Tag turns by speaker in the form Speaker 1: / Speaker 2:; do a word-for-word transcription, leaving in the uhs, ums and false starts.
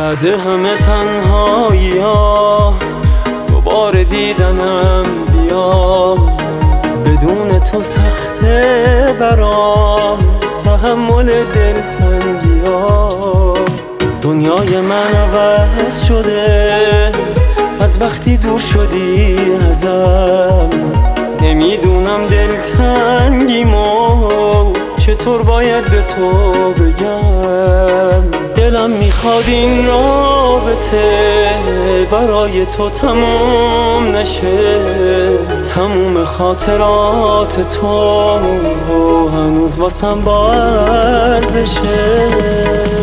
Speaker 1: بعد همه تنهایی ها دوباره دیدنم بیا، بدون تو سخته برام تحمل دلتنگی ها. دنیای من عوض شده از وقتی دور شدی ازم، نمیدونم دلتنگیمو چطور باید به تو بگم. دلم میخواد این رابطه برای تو تموم نشه، تموم خاطرات تو هنوز واسم با ارزشه.